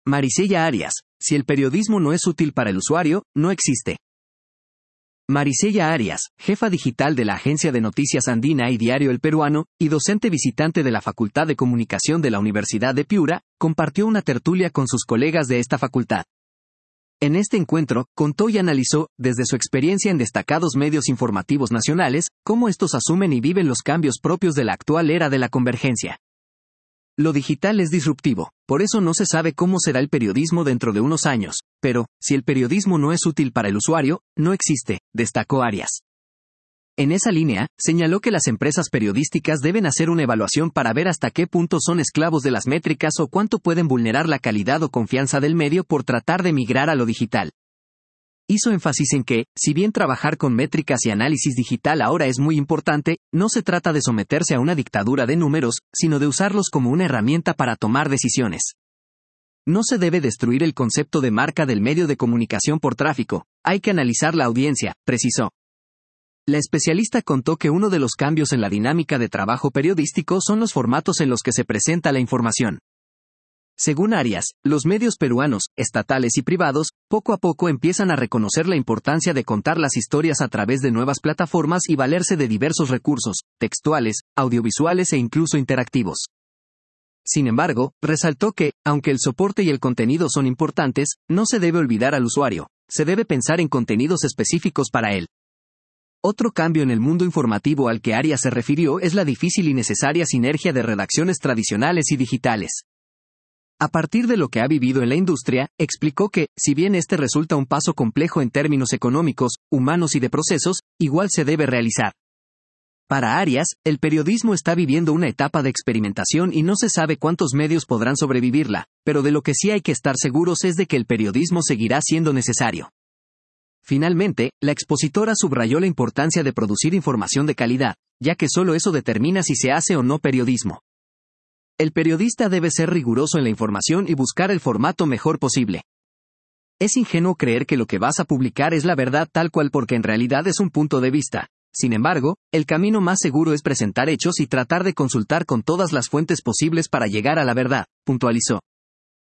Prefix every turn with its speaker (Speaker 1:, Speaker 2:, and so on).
Speaker 1: Marisella Arias, si el periodismo no es útil para el usuario, no existe. Marisella Arias, jefa digital de la agencia de noticias andina y Diario El Peruano, y docente visitante de la Facultad de Comunicación de la Universidad de Piura, compartió una tertulia con sus colegas de esta facultad. En este encuentro, contó y analizó, desde su experiencia en destacados medios informativos nacionales, cómo estos asumen y viven los cambios propios de la actual era de la convergencia. Lo digital es disruptivo, por eso no se sabe cómo será el periodismo dentro de unos años, pero, si el periodismo no es útil para el usuario, no existe, destacó Arias. En esa línea, señaló que las empresas periodísticas deben hacer una evaluación para ver hasta qué punto son esclavos de las métricas o cuánto pueden vulnerar la calidad o confianza del medio por tratar de migrar a lo digital. Hizo énfasis en que, si bien trabajar con métricas y análisis digital ahora es muy importante, no se trata de someterse a una dictadura de números, sino de usarlos como una herramienta para tomar decisiones. No se debe destruir el concepto de marca del medio de comunicación por tráfico, hay que analizar la audiencia, precisó. La especialista contó que uno de los cambios en la dinámica de trabajo periodístico son los formatos en los que se presenta la información. Según Arias, los medios peruanos, estatales y privados, poco a poco empiezan a reconocer la importancia de contar las historias a través de nuevas plataformas y valerse de diversos recursos, textuales, audiovisuales e incluso interactivos. Sin embargo, resaltó que, aunque el soporte y el contenido son importantes, no se debe olvidar al usuario, se debe pensar en contenidos específicos para él. Otro cambio en el mundo informativo al que Arias se refirió es la difícil y necesaria sinergia de redacciones tradicionales y digitales. A partir de lo que ha vivido en la industria, explicó que, si bien este resulta un paso complejo en términos económicos, humanos y de procesos, igual se debe realizar. Para Arias, el periodismo está viviendo una etapa de experimentación y no se sabe cuántos medios podrán sobrevivirla, pero de lo que sí hay que estar seguros es de que el periodismo seguirá siendo necesario. Finalmente, la expositora subrayó la importancia de producir información de calidad, ya que solo eso determina si se hace o no periodismo. El periodista debe ser riguroso en la información y buscar el formato mejor posible. Es ingenuo creer que lo que vas a publicar es la verdad tal cual porque en realidad es un punto de vista. Sin embargo, el camino más seguro es presentar hechos y tratar de consultar con todas las fuentes posibles para llegar a la verdad, puntualizó.